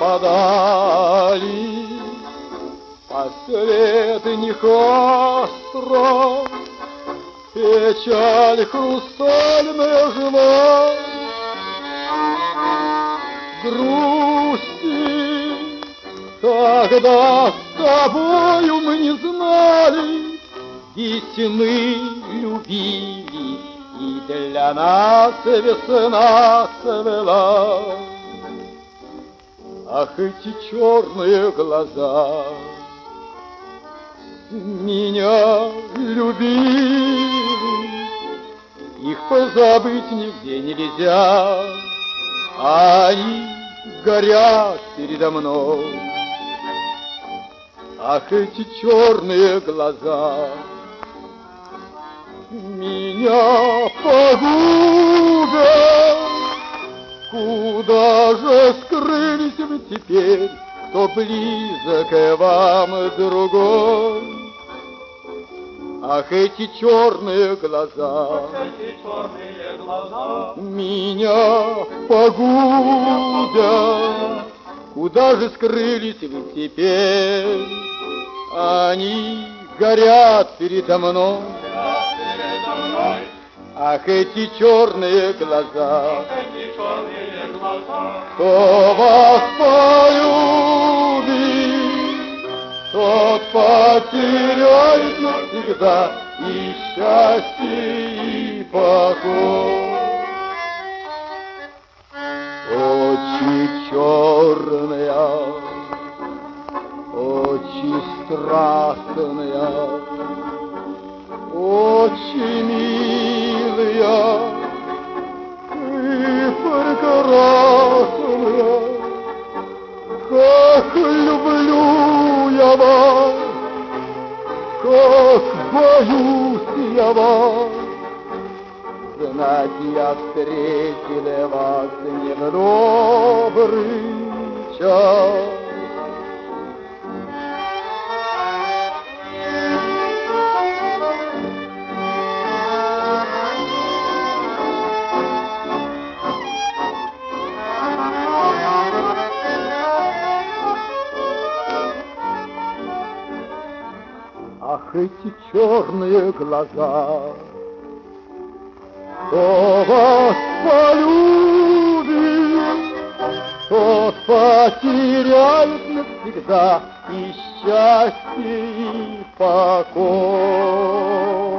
пропадали последних остров. Печаль хрустальная жила, грусти тогда с тобою мы не знали, весны любили, и для нас весна цвела. Ах, эти черные глаза меня любили, их позабыть нигде нельзя, они горят передо мной. Ах, эти черные глаза меня погубят, куда же скрылись вы теперь, кто близок к вам другой? Ах, эти черные глаза меня погубят, куда же скрылись вы теперь? Они горят передо мной. Ах, эти черные глаза, кто вас полюбит, тот потеряет навсегда и счастье, и покой. Очи черные, очи страстные, очи милые и прекрасные, как люблю я вас, как боюсь я вас. Знать я встретил вас не в добрый час. Ах, эти черные глаза, кто вас полюбит, тот потеряет навсегда и счастье, и покой.